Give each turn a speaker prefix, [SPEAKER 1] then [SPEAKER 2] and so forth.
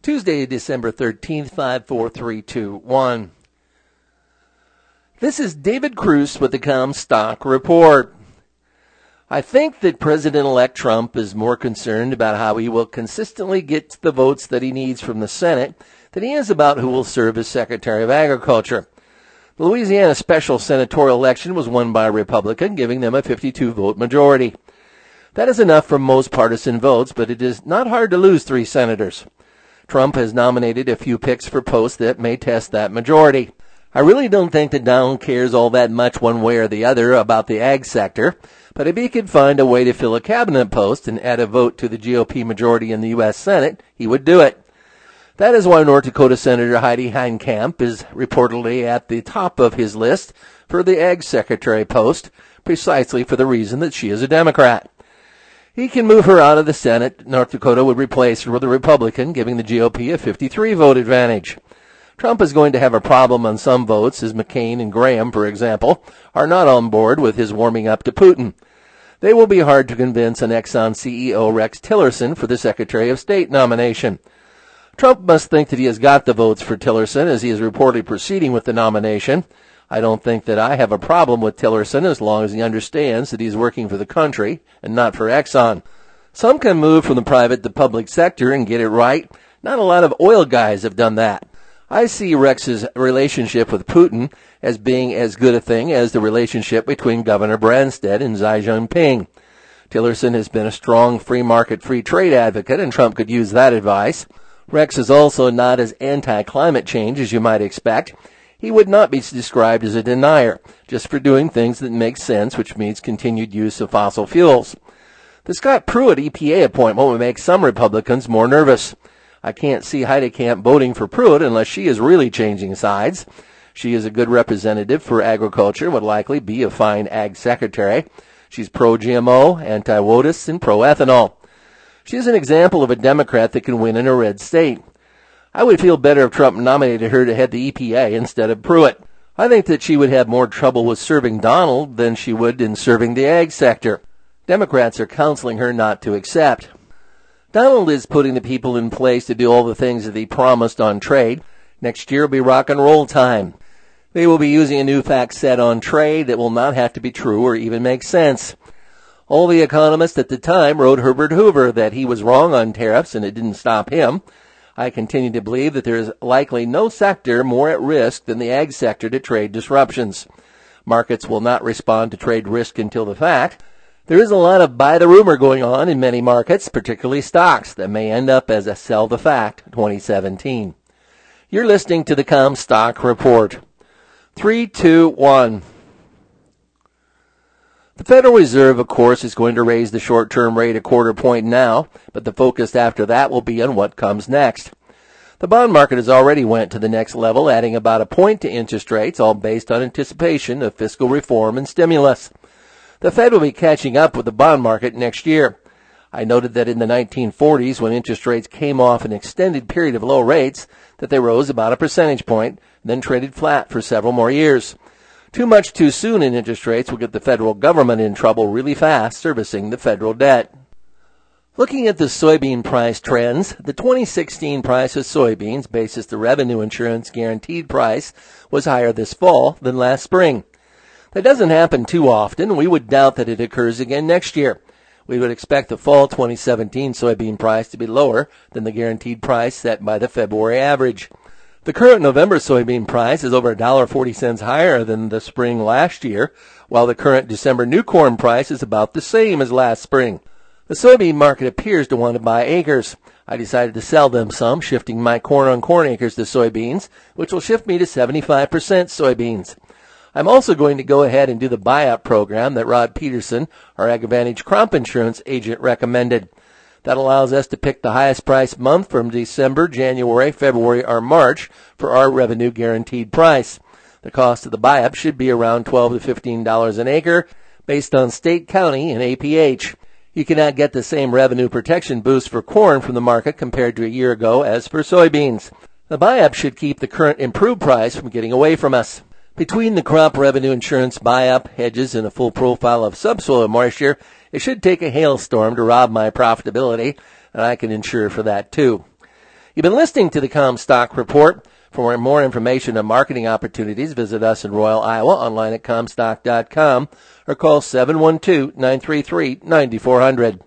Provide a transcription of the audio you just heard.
[SPEAKER 1] Tuesday, December 13th, 54321. This is David Cruz with the Comstock Report. I think that President-elect Trump is more concerned about how he will consistently get the votes that he needs from the Senate than he is about who will serve as Secretary of Agriculture. The Louisiana special senatorial election was won by a Republican, giving them a 52-vote majority. That is enough for most partisan votes, but it is not hard to lose 3 senators. Trump has nominated a few picks for posts that may test that majority. I really don't think that Donald cares all that much one way or the other about the ag sector, but if he could find a way to fill a cabinet post and add a vote to the GOP majority in the U.S. Senate, he would do it. That is why North Dakota Senator Heidi Heitkamp is reportedly at the top of his list for the ag secretary post, precisely for the reason that she is a Democrat. He can move her out of the Senate. North Dakota would replace her with a Republican, giving the GOP a 53-vote advantage. Trump is going to have a problem on some votes, as McCain and Graham, for example, are not on board with his warming up to Putin. They will be hard to convince an Exxon CEO Rex Tillerson for the Secretary of State nomination. Trump must think that he has got the votes for Tillerson, as he is reportedly proceeding with the nomination. I don't think that I have a problem with Tillerson as long as he understands that he's working for the country and not for Exxon. Some can move from the private to public sector and get it right. Not a lot of oil guys have done that. I see Rex's relationship with Putin as being as good a thing as the relationship between Governor Branstad and Xi Jinping. Tillerson has been a strong free market, free trade advocate, and Trump could use that advice. Rex is also not as anti-climate change as you might expect. He would not be described as a denier, just for doing things that make sense, which means continued use of fossil fuels. The Scott Pruitt EPA appointment would make some Republicans more nervous. I can't see Heitkamp voting for Pruitt unless she is really changing sides. She is a good representative for agriculture, would likely be a fine ag secretary. She's pro-GMO, anti-WOTUS, and pro-ethanol. She is an example of a Democrat that can win in a red state. I would feel better if Trump nominated her to head the EPA instead of Pruitt. I think that she would have more trouble with serving Donald than she would in serving the ag sector. Democrats are counseling her not to accept. Donald is putting the people in place to do all the things that he promised on trade. Next year will be rock and roll time. They will be using a new fact set on trade that will not have to be true or even make sense. All the economists at the time wrote Herbert Hoover that he was wrong on tariffs and it didn't stop him. I continue to believe that there is likely no sector more at risk than the ag sector to trade disruptions. Markets will not respond to trade risk until the fact. There is a lot of buy the rumor going on in many markets, particularly stocks, that may end up as a sell the fact 2017. You're listening to the Comstock Report. 3, 2, 1. The Federal Reserve, of course, is going to raise the short-term rate a quarter point now, but the focus after that will be on what comes next. The bond market has already went to the next level, adding about a point to interest rates, all based on anticipation of fiscal reform and stimulus. The Fed will be catching up with the bond market next year. I noted that in the 1940s, when interest rates came off an extended period of low rates, that they rose about a percentage point, then traded flat for several more years. Too much too soon in interest rates will get the federal government in trouble really fast servicing the federal debt. Looking at the soybean price trends, the 2016 price of soybeans, basis the revenue insurance guaranteed price, was higher this fall than last spring. That doesn't happen too often. We would doubt that it occurs again next year. We would expect the fall 2017 soybean price to be lower than the guaranteed price set by the February average. The current November soybean price is over $1.40 higher than the spring last year, while the current December new corn price is about the same as last spring. The soybean market appears to want to buy acres. I decided to sell them some, shifting my corn-on-corn acres to soybeans, which will shift me to 75% soybeans. I'm also going to go ahead and do the buyout program that Rod Peterson, our AgAdvantage crop insurance agent, recommended. That allows us to pick the highest price month from December, January, February, or March for our revenue guaranteed price. The cost of the buy-up should be around $12 to $15 an acre based on state, county, and APH. You cannot get the same revenue protection boost for corn from the market compared to a year ago as for soybeans. The buy-up should keep the current improved price from getting away from us. Between the crop revenue insurance buy-up, hedges, and a full profile of subsoil moisture, it should take a hailstorm to rob my profitability, and I can insure for that too. You've been listening to the Comstock Report. For more information on marketing opportunities, visit us in Royal, Iowa, online at Comstock.com, or call 712-933-9400.